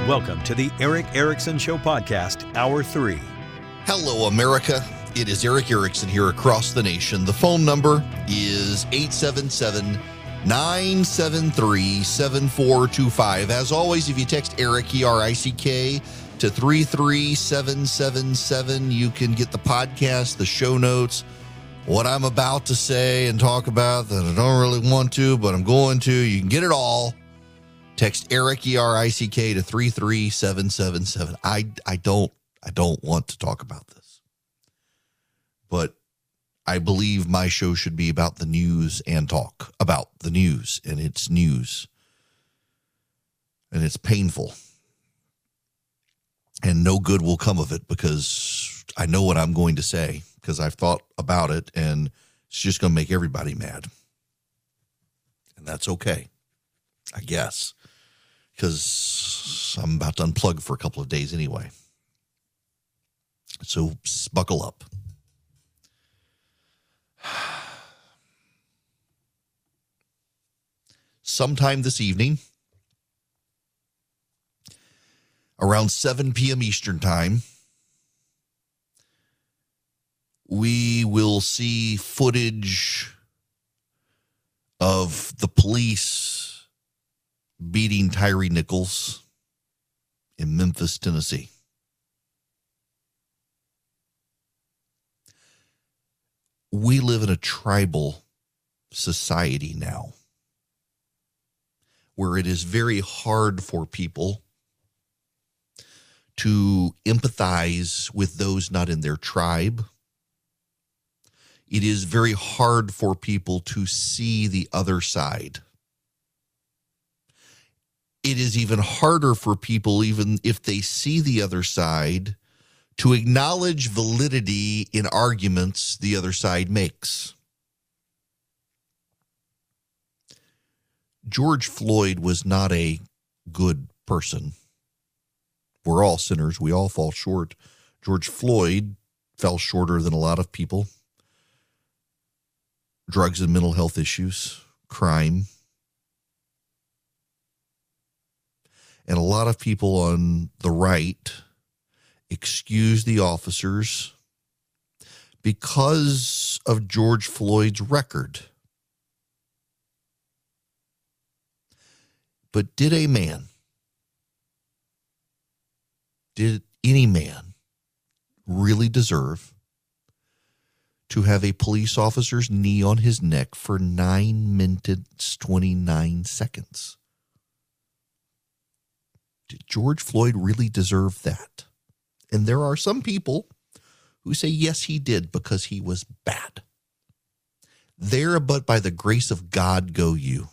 Welcome to the Erick Erickson Show Podcast, Hour 3. Hello, America. It is Erick Erickson here across the nation. The phone number is 877-973-7425. As always, if you text Erick, E-R-I-C-K, to 33777, you can get the podcast, the show notes, what I'm about to say and talk about that I don't really want to, but I'm going to. You can get it all. Text Erick, E-R-I-C-K, to 33777. I don't want to talk about this, but I believe my show should be about the news and talk about the news, and it's news, and it's painful, and no good will come of it because I know what I'm going to say because I've thought about it, and it's just going to make everybody mad, and that's okay, I guess, because I'm about to unplug for a couple of days anyway. So buckle up. Sometime this evening, around 7 p.m. Eastern Time, we will see footage of the police beating Tyre Nichols in Memphis, Tennessee. We live in a tribal society now where it is very hard for people to empathize with those not in their tribe. It is very hard for people to see the other side. It is even harder for people, even if they see the other side, to acknowledge validity in arguments the other side makes. George Floyd was not a good person. We're all sinners. We all fall short. George Floyd fell shorter than a lot of people. Drugs and mental health issues, crime. And a lot of people on the right excuse the officers because of George Floyd's record. But did any man really deserve to have a police officer's knee on his neck for 9 minutes, 29 seconds? Did George Floyd really deserve that? And there are some people who say, yes, he did because he was bad. There, but by the grace of God go you.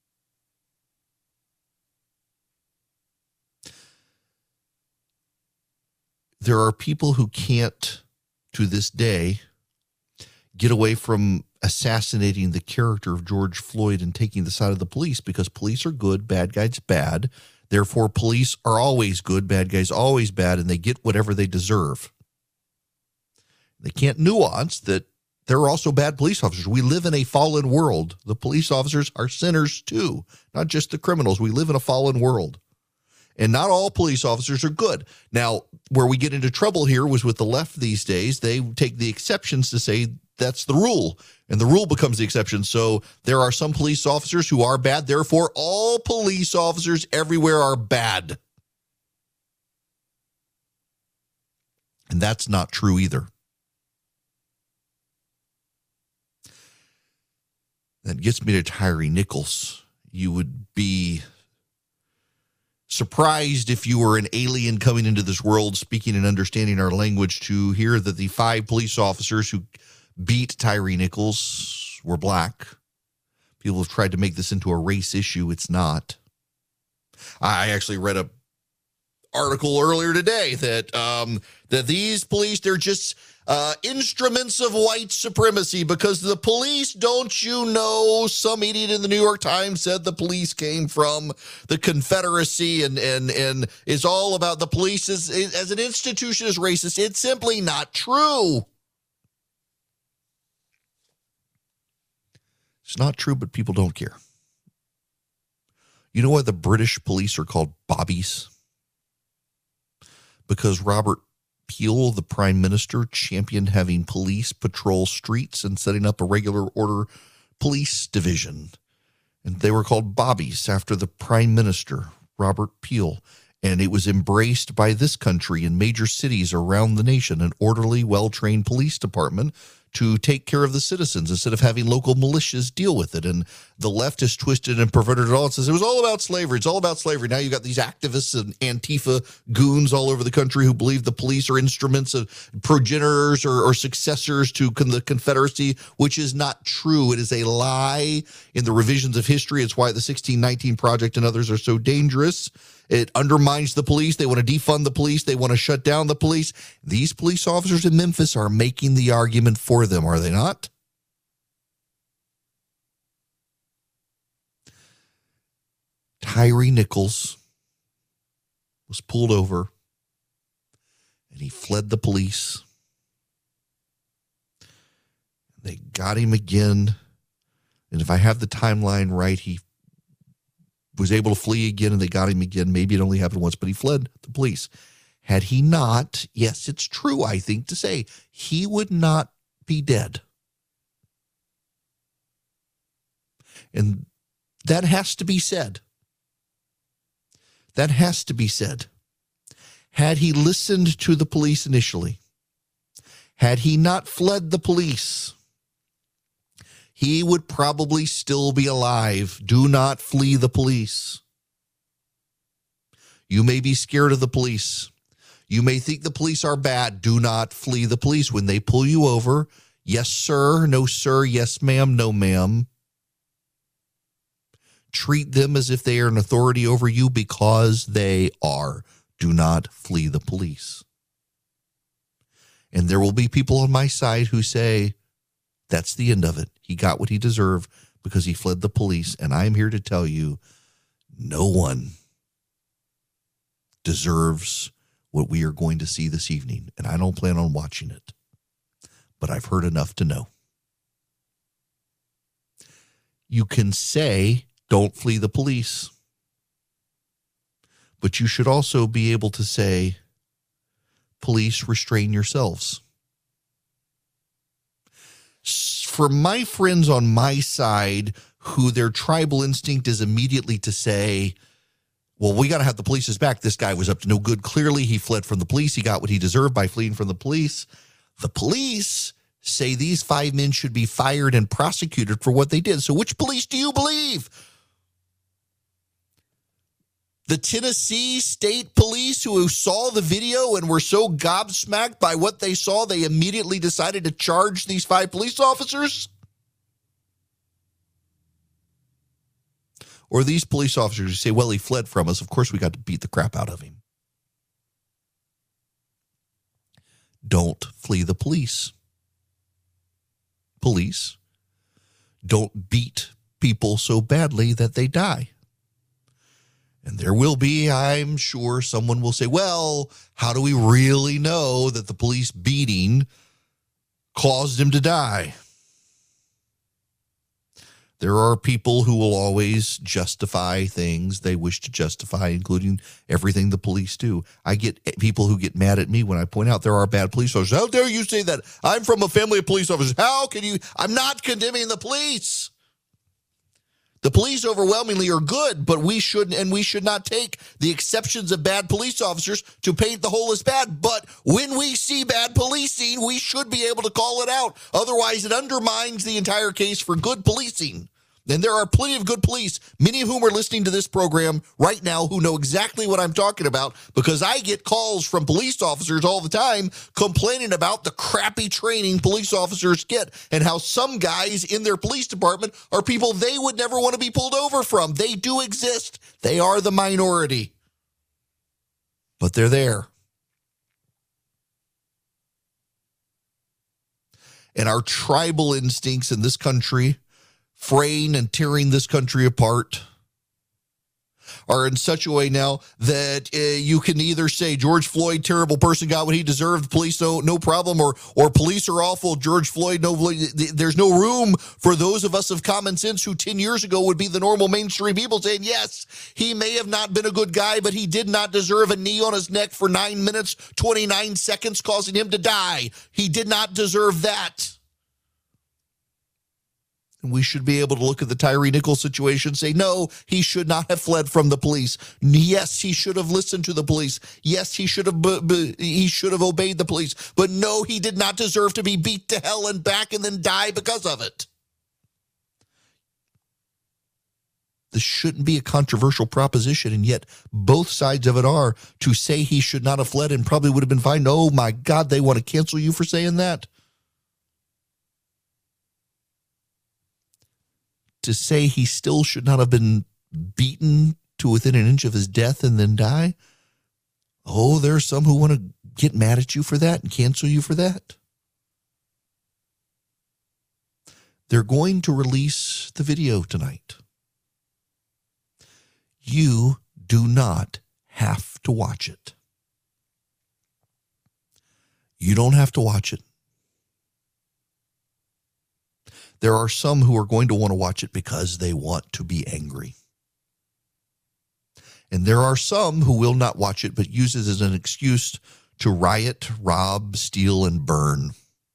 There are people who can't, to this day, get away from assassinating the character of George Floyd and taking the side of the police because police are good, bad guys bad. Therefore, police are always good, bad guys always bad, and they get whatever they deserve. They can't nuance that there are also bad police officers. We live in a fallen world. The police officers are sinners too, not just the criminals. We live in a fallen world. And not all police officers are good. Now, where we get into trouble here was with the left these days. They take the exceptions to say that's the rule, and the rule becomes the exception. So there are some police officers who are bad. Therefore, all police officers everywhere are bad. And that's not true either. That gets me to Tyre Nichols. You would be surprised if you were an alien coming into this world speaking and understanding our language to hear that the 5 police officers who beat Tyre Nichols were black. People have tried to make this into a race issue. It's not. I actually read a article earlier today that that these police, they're just instruments of white supremacy because the police, don't you know, some idiot in the New York Times said the police came from the Confederacy and is all about the police as an institution is racist. It's simply not true. It's not true, but people don't care. You know why the British police are called bobbies? because Robert Peel, the prime minister, championed having police patrol streets and setting up a regular order police division. And they were called Bobbies after the prime minister, Robert Peel. And it was embraced by this country in major cities around the nation, an orderly, well-trained police department to take care of the citizens instead of having local militias deal with it. And the left has twisted and perverted it all. It says it was all about slavery. It's all about slavery. Now you've got these activists and Antifa goons all over the country who believe the police are instruments of progenitors or successors to the Confederacy, which is not true. It is a lie in the revisions of history. It's why the 1619 Project and others are so dangerous. It undermines the police. They want to defund the police. They want to shut down the police. These police officers in Memphis are making the argument for them, are they not? Tyree Nichols was pulled over and he fled the police. They got him again. And if I have the timeline right, he was able to flee again and they got him again. Maybe it only happened once, but he fled the police. Had he not, yes, it's true, I think, to say, he would not be dead. And that has to be said. That has to be said. Had he listened to the police initially, had he not fled the police, he would probably still be alive. Do not flee the police. You may be scared of the police. You may think the police are bad. Do not flee the police. When they pull you over, yes, sir, no, sir, yes, ma'am, no, ma'am. Treat them as if they are an authority over you because they are. Do not flee the police. And there will be people on my side who say, that's the end of it. He got what he deserved because he fled the police. And I'm here to tell you, no one deserves what we are going to see this evening. And I don't plan on watching it, but I've heard enough to know. You can say, don't flee the police, but you should also be able to say, police, restrain yourselves. For my friends on my side, who their tribal instinct is immediately to say, well, we got to have the police's back. This guy was up to no good. Clearly, he fled from the police. He got what he deserved by fleeing from the police. The police say these 5 men should be fired and prosecuted for what they did. So which police do you believe? The Tennessee State Police who saw the video and were so gobsmacked by what they saw, they immediately decided to charge these 5 police officers? Or these police officers who say, well, he fled from us. Of course, we got to beat the crap out of him. Don't flee the police. Police, don't beat people so badly that they die. And there will be, I'm sure, someone will say, well, how do we really know that the police beating caused him to die? There are people who will always justify things they wish to justify, including everything the police do. I get people who get mad at me when I point out there are bad police officers. How dare you say that? I'm from a family of police officers. How can you? I'm not condemning the police. The police overwhelmingly are good, but we should not take the exceptions of bad police officers to paint the whole as bad. But when we see bad policing, we should be able to call it out. Otherwise, it undermines the entire case for good policing. And there are plenty of good police, many of whom are listening to this program right now who know exactly what I'm talking about, because I get calls from police officers all the time complaining about the crappy training police officers get and how some guys in their police department are people they would never want to be pulled over from. They do exist. They are the minority. But they're there. And our tribal instincts in this country, fraying and tearing this country apart, are in such a way now that you can either say George Floyd, terrible person, got what he deserved, police no problem, or police are awful, George Floyd, no. There's no room for those of us of common sense who 10 years ago would be the normal mainstream people saying, yes, he may have not been a good guy, but he did not deserve a knee on his neck for 9 minutes, 29 seconds, causing him to die. He did not deserve that. And we should be able to look at the Tyree Nichols situation and say, no, he should not have fled from the police. Yes, he should have listened to the police. Yes, he should have obeyed the police. But no, he did not deserve to be beat to hell and back and then die because of it. This shouldn't be a controversial proposition, and yet both sides of it are. To say he should not have fled and probably would have been fine. Oh, my God, they want to cancel you for saying that. To say he still should not have been beaten to within an inch of his death and then die. Oh, there are some who want to get mad at you for that and cancel you for that. They're going to release the video tonight. You do not have to watch it. You don't have to watch it. There are some who are going to want to watch it because they want to be angry. And there are some who will not watch it but use it as an excuse to riot, rob, steal, and burn.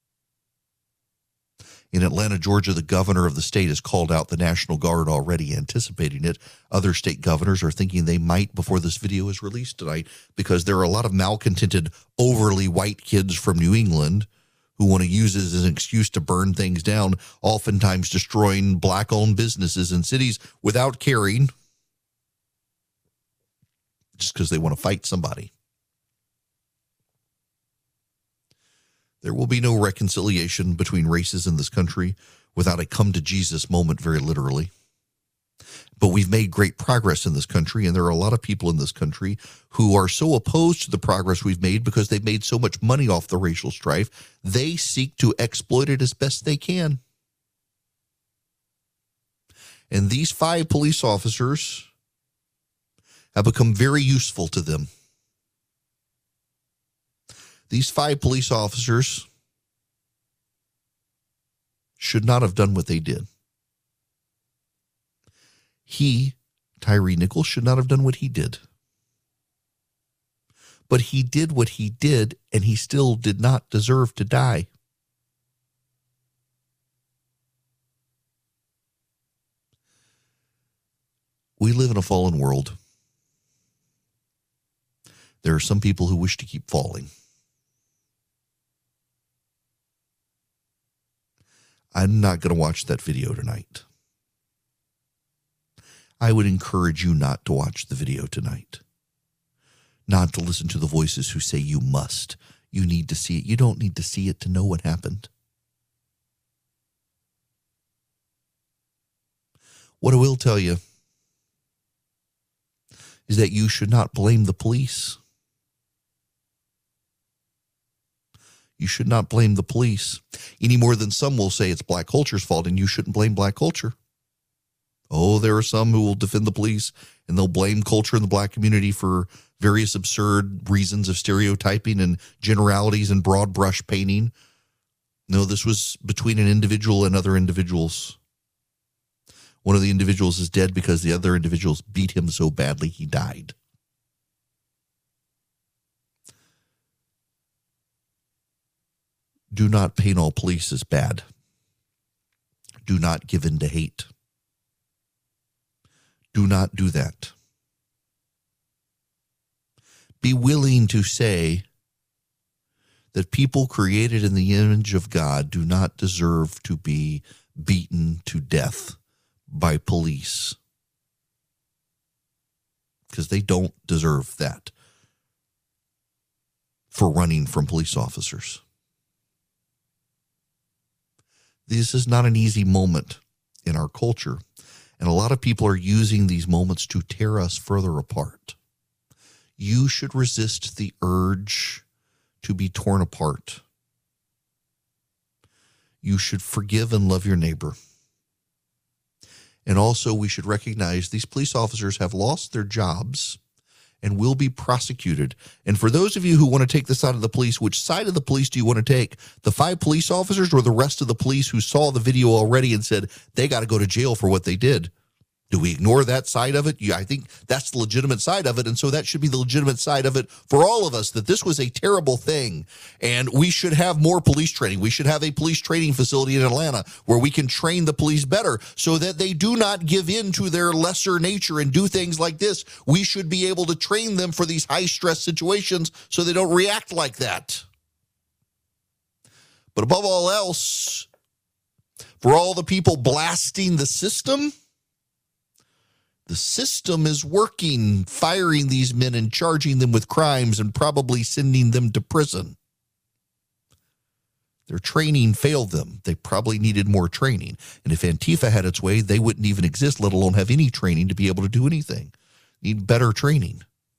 In Atlanta, Georgia, the governor of the state has called out the National Guard already, anticipating it. Other state governors are thinking they might before this video is released tonight, because there are a lot of malcontented, overly white kids from New England who want to use it as an excuse to burn things down, oftentimes destroying black-owned businesses in cities without caring, just because they want to fight somebody. There will be no reconciliation between races in this country without a come-to-Jesus moment, very literally. But we've made great progress in this country, and there are a lot of people in this country who are so opposed to the progress we've made because they've made so much money off the racial strife, they seek to exploit it as best they can. And these 5 police officers have become very useful to them. These 5 police officers should not have done what they did. He, Tyree Nichols, should not have done what he did. But he did what he did, and he still did not deserve to die. We live in a fallen world. There are some people who wish to keep falling. I'm not going to watch that video tonight. I would encourage you not to watch the video tonight. Not to listen to the voices who say you must. You need to see it. You don't need to see it to know what happened. What I will tell you is that you should not blame the police. You should not blame the police any more than some will say it's black culture's fault, and you shouldn't blame black culture. Oh, there are some who will defend the police and they'll blame culture in the black community for various absurd reasons of stereotyping and generalities and broad brush painting. No, this was between an individual and other individuals. One of the individuals is dead because the other individuals beat him so badly he died. Do not paint all police as bad. Do not give in to hate. Do not do that. Be willing to say that people created in the image of God do not deserve to be beaten to death by police, because they don't deserve that for running from police officers. This is not an easy moment in our culture, and a lot of people are using these moments to tear us further apart. You should resist the urge to be torn apart. You should forgive and love your neighbor. And also, we should recognize these police officers have lost their jobs and will be prosecuted. And for those of you who want to take the side of the police, which side of the police do you want to take? The 5 police officers or the rest of the police who saw the video already and said they got to go to jail for what they did? Do we ignore that side of it? Yeah, I think that's the legitimate side of it. And so that should be the legitimate side of it for all of us, that this was a terrible thing. And we should have more police training. We should have a police training facility in Atlanta where we can train the police better so that they do not give in to their lesser nature and do things like this. We should be able to train them for these high-stress situations so they don't react like that. But above all else, for all the people blasting the system is working, firing these men and charging them with crimes and probably sending them to prison. Their training failed them. They probably needed more training. And if Antifa had its way, they wouldn't even exist, let alone have any training to be able to do anything. Need better training.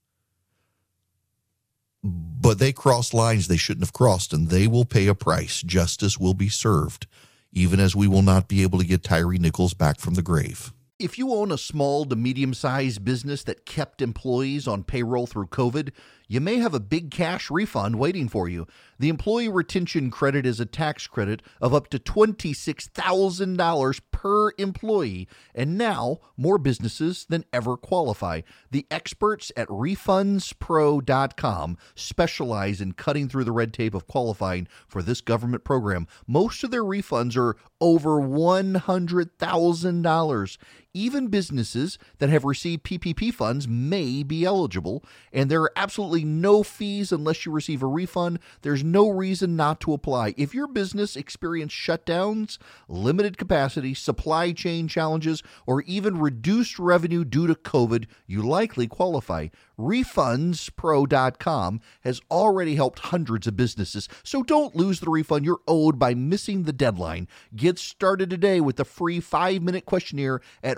But they crossed lines they shouldn't have crossed, and they will pay a price. Justice will be served, even as we will not be able to get Tyree Nichols back from the grave. If you own a small to medium-sized business that kept employees on payroll through COVID, you may have a big cash refund waiting for you. The Employee Retention Credit is a tax credit of up to $26,000 per employee, and now more businesses than ever qualify. The experts at RefundsPro.com specialize in cutting through the red tape of qualifying for this government program. Most of their refunds are over $100,000. Even businesses that have received PPP funds may be eligible, and there are absolutely no fees unless you receive a refund. There's no reason not to apply. If your business experienced shutdowns, limited capacity, supply chain challenges, or even reduced revenue due to COVID, you likely qualify. RefundsPro.com has already helped hundreds of businesses, so don't lose the refund you're owed by missing the deadline. Get started today with the free 5-minute questionnaire at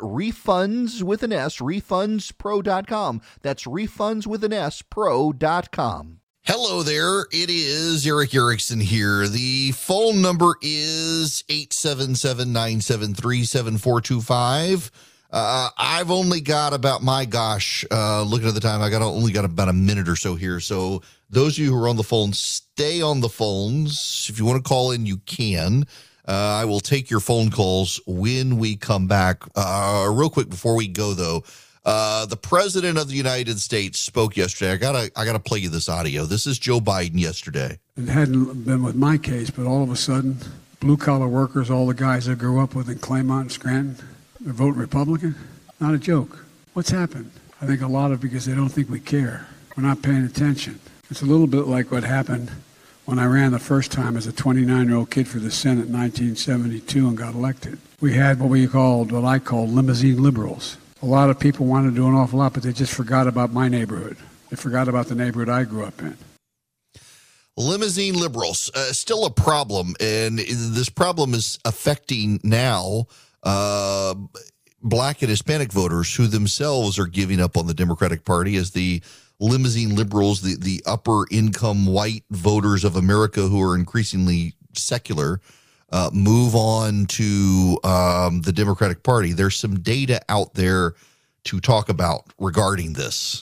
RefundsPro.com. That's RefundsPro.com. Hello there. It is Eric Erickson here. The phone number is 877-973-7425. I've only got about, looking at the time, only got about a minute or so here. So those of you who are on the phone, stay on the phones. If you want to call in, you can. I will take your phone calls when we come back. Real quick before we go, though, the president of the United States spoke yesterday. I gotta play you this audio. This is Joe Biden yesterday. It hadn't been with my case, but all of a sudden, blue-collar workers, all the guys I grew up with in Claymont and Scranton, they're voting Republican. Not a joke. What's happened? I think a lot of because they don't think we care. We're not paying attention. It's a little bit like what happened when I ran the first time as a 29-year-old kid for the Senate in 1972 and got elected. We had what I called limousine liberals. A lot of people wanted to do an awful lot, but they just forgot about my neighborhood. They forgot about the neighborhood I grew up in. Limousine liberals, still a problem, and this problem is affecting now Black and Hispanic voters who themselves are giving up on the Democratic Party as the limousine liberals, the upper income white voters of America who are increasingly secular, move on to the Democratic Party. There's some data out there to talk about regarding this.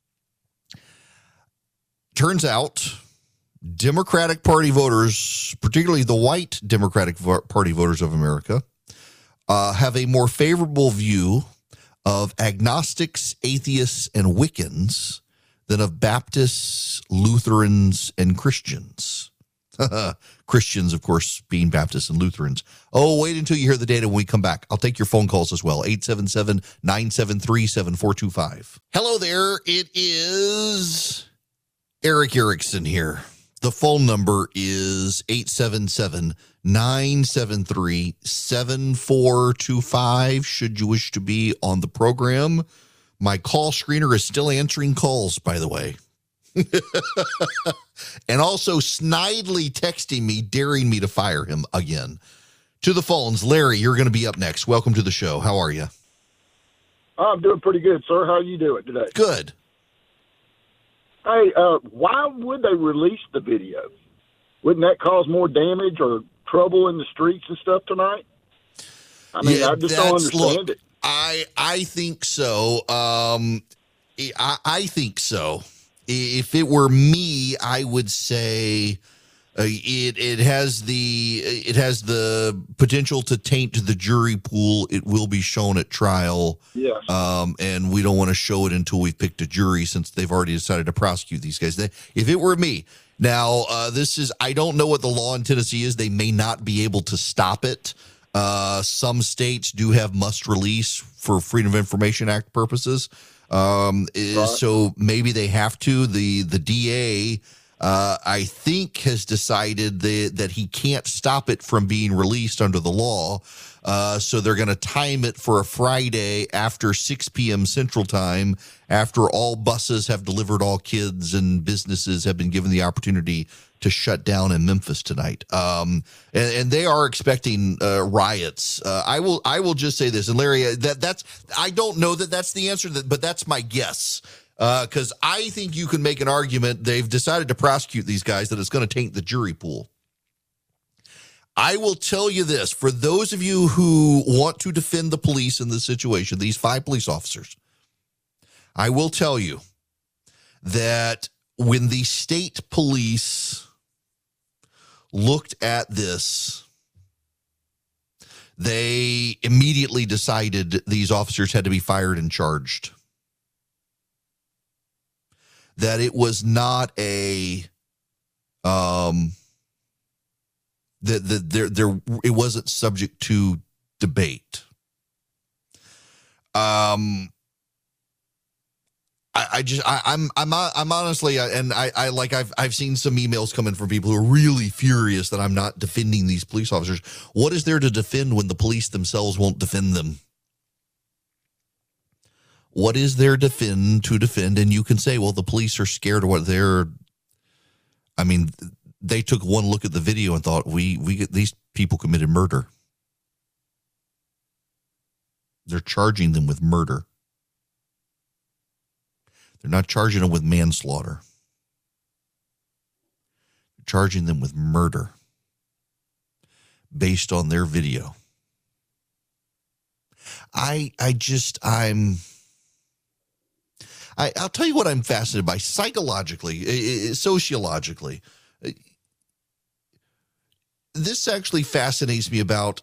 Turns out Democratic Party voters, particularly the white Democratic Party voters of America, have a more favorable view of agnostics, atheists, and Wiccans than of Baptists, Lutherans, and Christians. Christians, of course, being Baptists and Lutherans. Oh, wait until you hear the data when we come back. I'll take your phone calls as well. 877-973-7425. Hello there. It is Eric Erickson here. The phone number is 877-973-7425 should you wish to be on the program. My call screener is still answering calls, by the way. And also snidely texting me, daring me to fire him again. To the phones. Larry, you're going to be up next. Welcome to the show. How are you? I'm doing pretty good, sir. How are you doing today? Good. Hey, why would they release the video? Wouldn't that cause more damage or trouble in the streets and stuff tonight? I mean, I just don't understand it. I think so. I think so. If it were me, I would say it has the potential to taint the jury pool. It will be shown at trial. Yes. And we don't want to show it until we've picked a jury, since they've already decided to prosecute these guys. If it were me, now I don't know what the law in Tennessee is. They may not be able to stop it. Some states do have must release for Freedom of Information Act purposes. Right. So maybe they have to. The DA, I think, has decided that he can't stop it from being released under the law. So they're going to time it for a Friday after 6 p.m. Central Time, after all buses have delivered all kids and businesses have been given the opportunity to shut down in Memphis tonight. And they are expecting riots. I will just say this, and Larry, I don't know that that's the answer, but that's my guess. Because I think you can make an argument they've decided to prosecute these guys, that it's going to taint the jury pool. I will tell you this, for those of you who want to defend the police in this situation, these 5 police officers, I will tell you that when the state police looked at this, they immediately decided these officers had to be fired and charged. That it was not it wasn't subject to debate. I'm honestly, and I've seen some emails come in from people who are really furious that I'm not defending these police officers. What is there to defend when the police themselves won't defend them? What is there to defend? And you can say, well, the police are scared of what they took one look at the video and thought, we get these people committed murder. They're charging them with murder. They're not charging them with manslaughter. They're charging them with murder based on their video. I'll tell you what I'm fascinated by psychologically, sociologically. This actually fascinates me about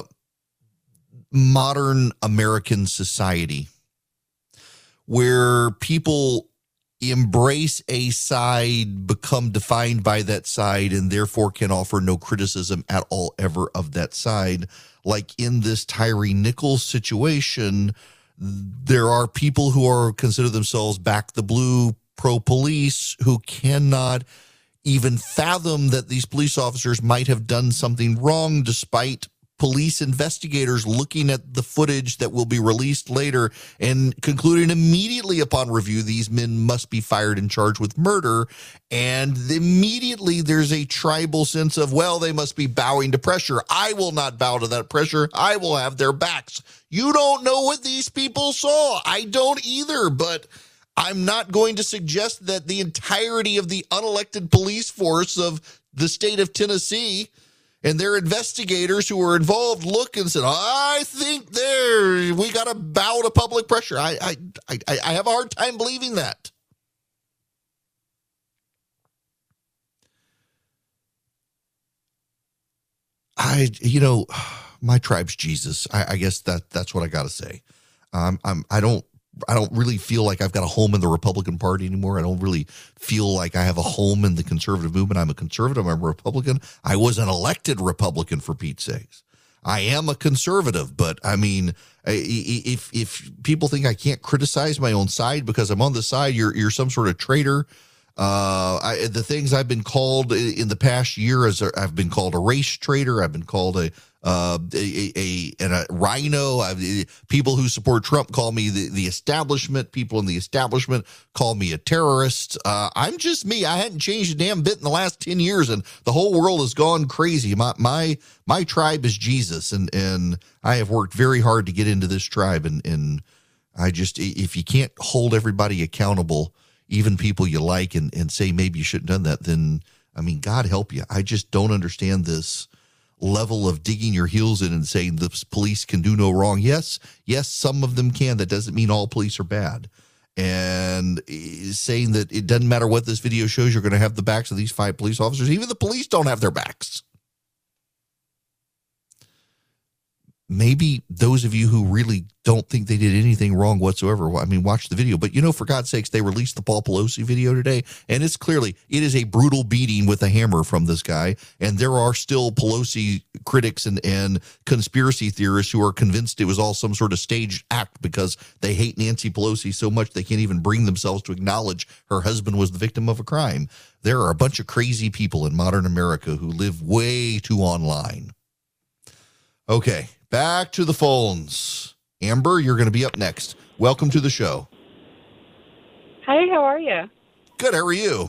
modern American society, where people embrace a side, become defined by that side, and therefore can offer no criticism at all ever of that side. Like in this Tyree Nichols situation, there are people who are consider themselves back the blue, pro-police, who cannot even fathom that these police officers might have done something wrong, despite police investigators looking at the footage that will be released later and concluding immediately upon review these men must be fired and charged with murder. And immediately there's a tribal sense of, well, they must be bowing to pressure. I will not bow to that pressure. I will have their backs. You don't know what these people saw. I don't either, but I'm not going to suggest that the entirety of the unelected police force of the state of Tennessee and their investigators who were involved look and said, I think we got to bow to public pressure. I have a hard time believing that. My tribe's Jesus. I guess that's what I got to say. I don't really feel like I've got a home in the Republican Party anymore. I don't really feel like I have a home in the conservative movement. I'm a conservative. I'm a Republican. I was an elected Republican, for Pete's sakes. I am a conservative, but I mean, if people think I can't criticize my own side because I'm on the side, you're some sort of traitor. The things I've been called in the past year is I've been called a race traitor. I've been called a rhino. People who support Trump call me the establishment. People in the establishment call me a terrorist. I'm just me. I hadn't changed a damn bit in the last 10 years, and the whole world has gone crazy. My tribe is Jesus, and I have worked very hard to get into this tribe. And I just, if you can't hold everybody accountable, even people you like, and say maybe you shouldn't have done that, then, I mean, God help you. I just don't understand this level of digging your heels in and saying the police can do no wrong. Yes, some of them can. That doesn't mean all police are bad. And saying that it doesn't matter what this video shows, you're going to have the backs of these 5 police officers. Even the police don't have their backs. Maybe those of you who really don't think they did anything wrong whatsoever, I mean, watch the video. But, for God's sakes, they released the Paul Pelosi video today, and it is a brutal beating with a hammer from this guy. And there are still Pelosi critics and conspiracy theorists who are convinced it was all some sort of staged act because they hate Nancy Pelosi so much they can't even bring themselves to acknowledge her husband was the victim of a crime. There are a bunch of crazy people in modern America who live way too online. Okay. Back to the phones. Amber, you're going to be up next. Welcome to the show. Hi, how are you? Good, how are you?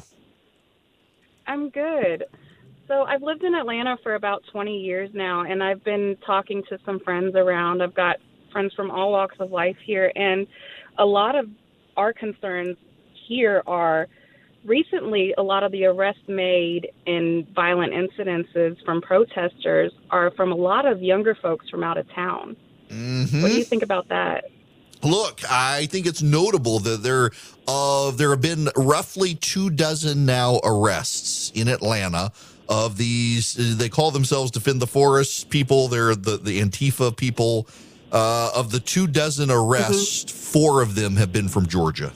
I'm good. So I've lived in Atlanta for about 20 years now, and I've been talking to some friends around. I've got friends from all walks of life here, and a lot of our concerns here are recently a lot of the arrests made in violent incidences from protesters are from a lot of younger folks from out of town. Mm-hmm. What do you think about that? Look, I think it's notable that there have been roughly 24 now arrests in Atlanta of these. They call themselves Defend the Forest people. They're the Antifa people. Of the 24 arrests, 4 of them have been from Georgia.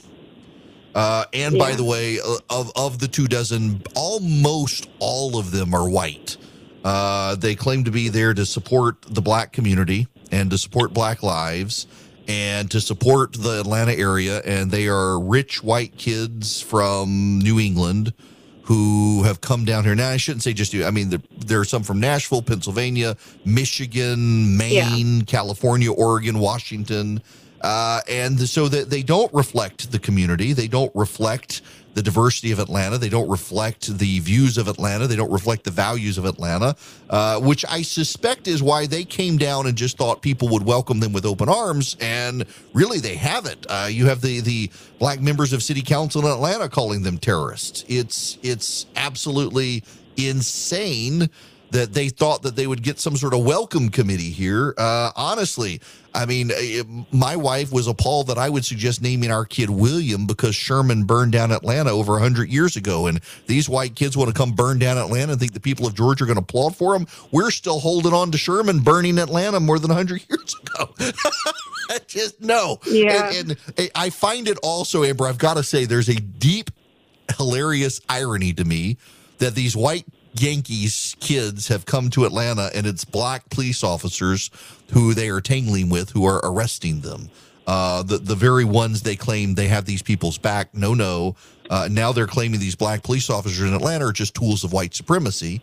By the way, of the 24, almost all of them are white. They claim to be there to support the black community and to support Black lives and to support the Atlanta area. And they are rich white kids from New England who have come down here. Now, I shouldn't say just you. I mean, there are some from Nashville, Pennsylvania, Michigan, Maine, California, Oregon, Washington. And so that they don't reflect the community. They don't reflect the diversity of Atlanta. They don't reflect the views of Atlanta. They don't reflect the values of Atlanta, which I suspect is why they came down and just thought people would welcome them with open arms. And really, they haven't. You have the black members of city council in Atlanta calling them terrorists. It's absolutely insane that they thought that they would get some sort of welcome committee here. Honestly, I mean, my wife was appalled that I would suggest naming our kid William because Sherman burned down Atlanta over 100 years ago. And these white kids want to come burn down Atlanta and think the people of Georgia are going to applaud for them. We're still holding on to Sherman burning Atlanta more than 100 years ago. Just no. Yeah. And I find it also, Amber, I've got to say, there's a deep, hilarious irony to me that these white Yankees kids have come to Atlanta and it's black police officers who they are tangling with who are arresting them. The very ones they claim they have these people's back. No. Now they're claiming these black police officers in Atlanta are just tools of white supremacy.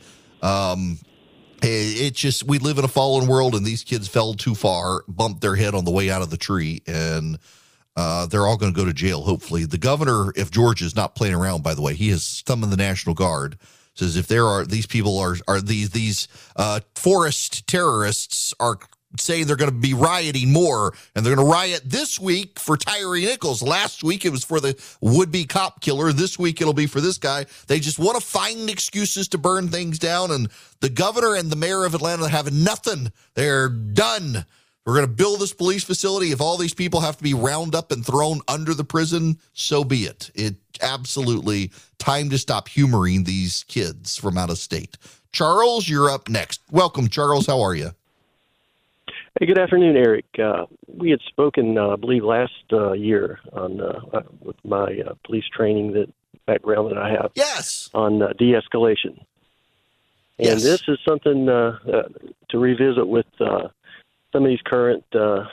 It just, we live in a fallen world and these kids fell too far, bumped their head on the way out of the tree, and they're all going to go to jail, hopefully. The governor, if Georgia is not playing around, by the way, he has summoned the National Guard. Says if there are these people are these forest terrorists are saying they're going to be rioting more, and they're going to riot this week for Tyree Nichols. Last week it was for the would-be cop killer. This week it'll be for this guy. They just want to find excuses to burn things down, and the governor and the mayor of Atlanta have nothing. They're done. We're going to build this police facility. If all these people have to be rounded up and thrown under the prison, so be it. It absolutely time to stop humoring these kids from out of state. Charles, you're up next. Welcome, Charles. How are you? Hey, good afternoon, Eric. We had spoken, I believe, last year on with my police training background that I have. Yes. On de-escalation. And yes. This is something to revisit with some of these current the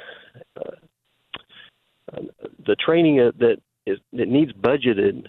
training that needs budgeted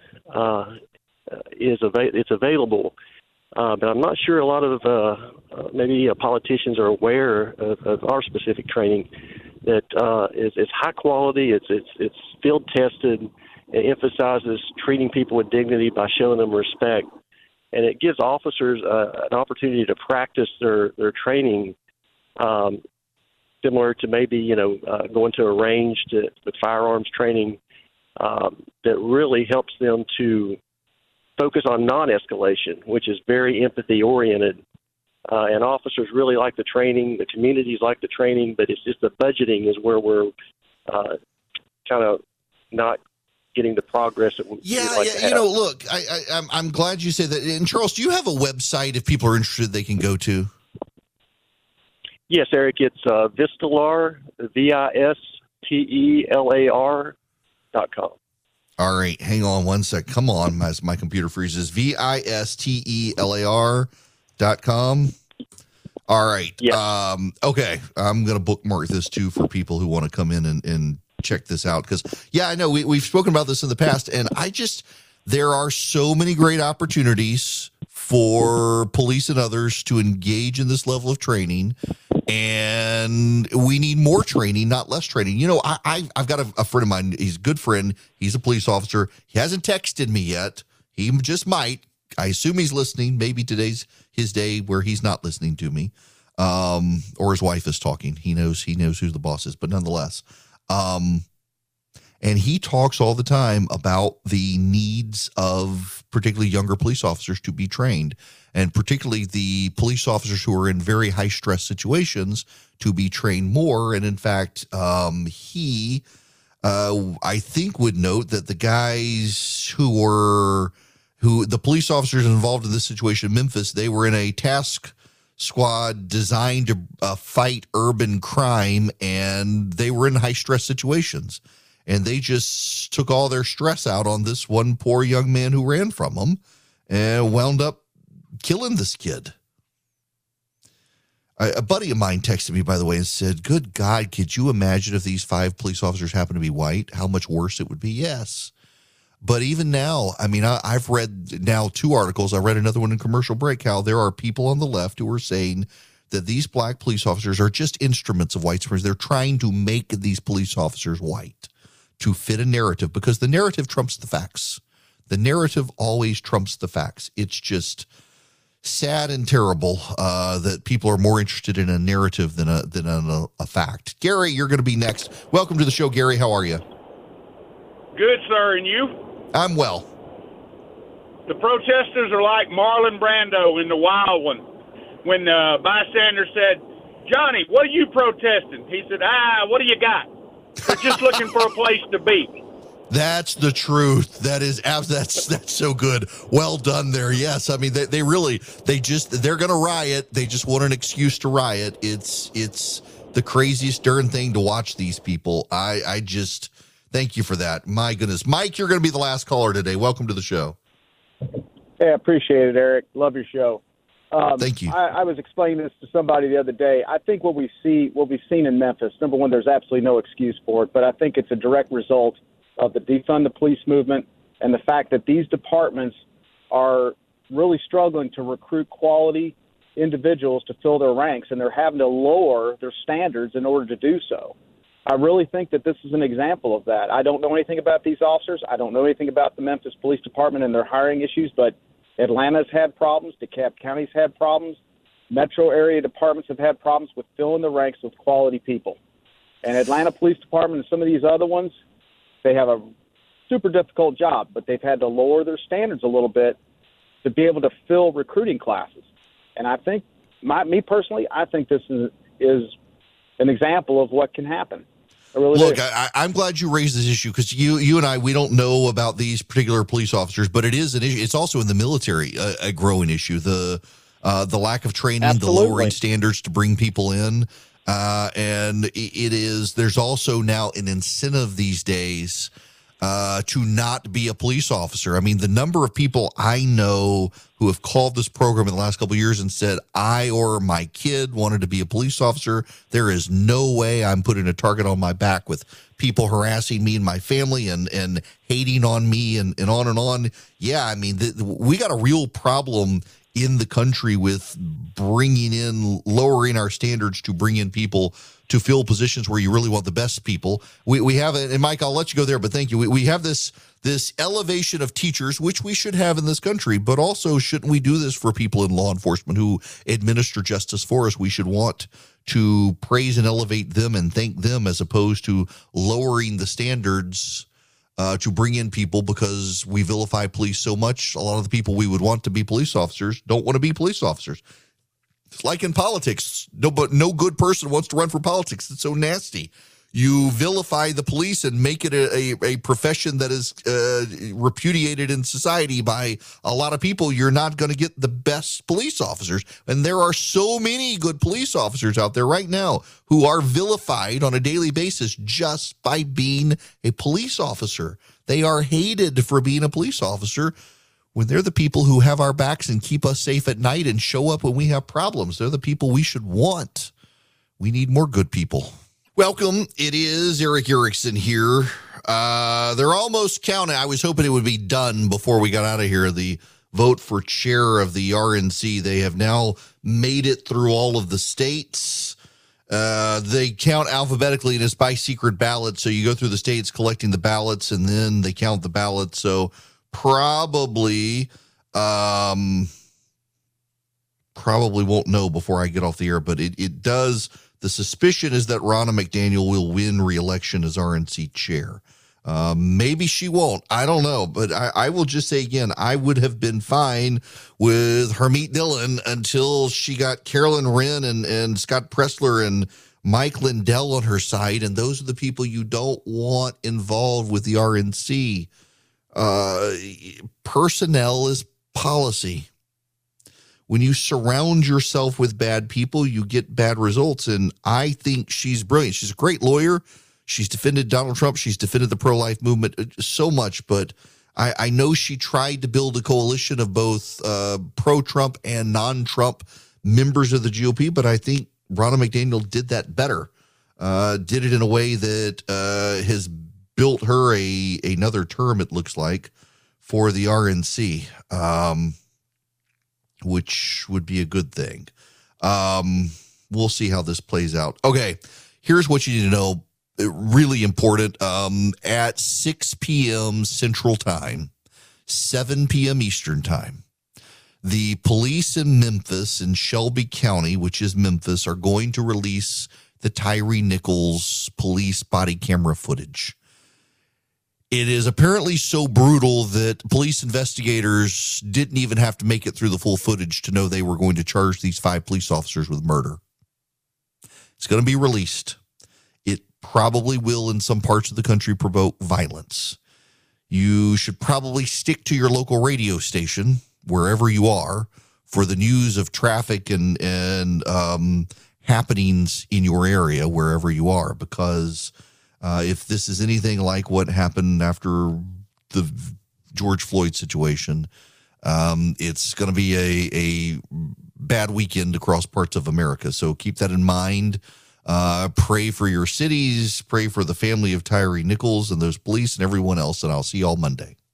it's available, but I'm not sure a lot of maybe politicians are aware of our specific training that is high quality. It's field tested. It emphasizes treating people with dignity by showing them respect, and it gives officers an opportunity to practice their training. Similar to maybe, going to a range with firearms training that really helps them to focus on non-escalation, which is very empathy-oriented, and officers really like the training. The communities like the training, but it's just the budgeting is where we're kind of not getting the progress that we'd like to have. Look, I'm glad you say that. And Charles, do you have a website if people are interested they can go to? Yes, Eric, it's Vistelar, VISTELAR.com. All right, hang on one sec. Come on, as my computer freezes. VISTELAR.com. All right. Yes. Okay, I'm going to bookmark this too for people who want to come in and check this out. Because, I know we've spoken about this in the past, and there are so many great opportunities for police and others to engage in this level of training, and we need more training, not less training. I've got a friend of mine. He's a good friend. He's a police officer. He hasn't texted me yet. He just might. I assume he's listening. Maybe today's his day where he's not listening to me, or his wife is talking. He knows who the boss is, but nonetheless. And he talks all the time about the needs of particularly younger police officers to be trained, and particularly the police officers who are in very high stress situations to be trained more. And in fact, he, I think, would note that the guys the police officers involved in this situation in Memphis, they were in a task squad designed to fight urban crime, and they were in high stress situations. And they just took all their stress out on this one poor young man who ran from them and wound up killing this kid. A buddy of mine texted me, by the way, and said, good God, could you imagine if these 5 police officers happen to be white, how much worse it would be? Yes. But even now, I mean, I've read now 2 articles. I read another one in Commercial Break, how there are people on the left who are saying that these black police officers are just instruments of white supremacy. They're trying to make these police officers white to fit a narrative, because the narrative trumps the facts. The narrative always trumps the facts. It's just sad and terrible that people are more interested in a narrative than a fact. Gary, you're going to be next. Welcome to the show, Gary. How are you? Good, sir. And you? I'm well. The protesters are like Marlon Brando in The Wild One. When the bystander said, Johnny, what are you protesting? He said, what do you got? They're just looking for a place to be. That's the truth. That's so good. Well done there. Yes. I mean, they're going to riot. They just want an excuse to riot. It's the craziest darn thing to watch these people. I just thank you for that. My goodness. Mike, you're going to be the last caller today. Welcome to the show. Hey, I appreciate it, Eric. Love your show. Thank you. I was explaining this to somebody the other day. I think what we've seen in Memphis, number one, there's absolutely no excuse for it, but I think it's a direct result of the defund the police movement and the fact that these departments are really struggling to recruit quality individuals to fill their ranks, and they're having to lower their standards in order to do so. I really think that this is an example of that. I don't know anything about these officers. I don't know anything about the Memphis Police Department and their hiring issues, but Atlanta's had problems. DeKalb County's had problems. Metro area departments have had problems with filling the ranks with quality people. And Atlanta Police Department and some of these other ones, they have a super difficult job, but they've had to lower their standards a little bit to be able to fill recruiting classes. And I think, me personally, I think this is an example of what can happen. Look, I'm glad you raised this issue, because you and I, we don't know about these particular police officers, but it is an issue. It's also in the military a growing issue. The lack of training, Absolutely. The lowering standards to bring people in, and it is. There's also now an incentive these days to not be a police officer. I mean, the number of people I know who have called this program in the last couple of years and said, I or my kid wanted to be a police officer. There is no way I'm putting a target on my back with people harassing me and my family and hating on me and on and on. Yeah, I mean, we got a real problem in the country with lowering our standards to bring in people to fill positions where you really want the best people. We have it, and Mike, I'll let you go there, but thank you. We have this elevation of teachers, which we should have in this country, but also shouldn't we do this for people in law enforcement who administer justice for us? We should want to praise and elevate them and thank them, as opposed to lowering the standards to bring in people because we vilify police so much. A lot of the people we would want to be police officers don't want to be police officers. Like in politics, no good person wants to run for politics. It's so nasty. You vilify the police and make it a profession that is repudiated in society by a lot of people. You're not going to get the best police officers. And there are so many good police officers out there right now who are vilified on a daily basis just by being a police officer. They are hated for being a police officer when they're the people who have our backs and keep us safe at night and show up when we have problems. They're the people we should want. We need more good people. Welcome. It is Erick Erickson here. They're almost counting. I was hoping it would be done before we got out of here. The vote for chair of the RNC. They have now made it through all of the states. They count alphabetically, and it's by secret ballot. So you go through the states collecting the ballots, and then they count the ballots. So probably won't know before I get off the air, but it does. The suspicion is that Ronna McDaniel will win re-election as RNC chair. Maybe she won't. I don't know. But I will just say again, I would have been fine with Harmeet Dillon until she got Carolyn Wren and Scott Pressler and Mike Lindell on her side. And those are the people you don't want involved with the RNC. Personnel is policy. When you surround yourself with bad people, you get bad results. And I think she's brilliant. She's a great lawyer. She's defended Donald Trump. She's defended the pro-life movement so much. But I know she tried to build a coalition of both pro-Trump and non-Trump members of the GOP. But I think Ronna McDaniel did that better. Did it in a way that has built her another term, it looks like, for the RNC. Which would be a good thing. We'll see how this plays out. Okay, here's what you need to know. Really important. At 6 p.m. Central Time, 7 p.m. Eastern Time, the police in Memphis, in Shelby County, which is Memphis, are going to release the Tyre Nichols police body camera footage. It is apparently so brutal that police investigators didn't even have to make it through the full footage to know they were going to charge these 5 police officers with murder. It's going to be released. It probably will, in some parts of the country, provoke violence. You should probably stick to your local radio station, wherever you are, for the news of traffic and happenings in your area, wherever you are, because if this is anything like what happened after the George Floyd situation, it's going to be a bad weekend across parts of America. So keep that in mind. Pray for your cities. Pray for the family of Tyre Nichols and those police and everyone else. And I'll see you all Monday.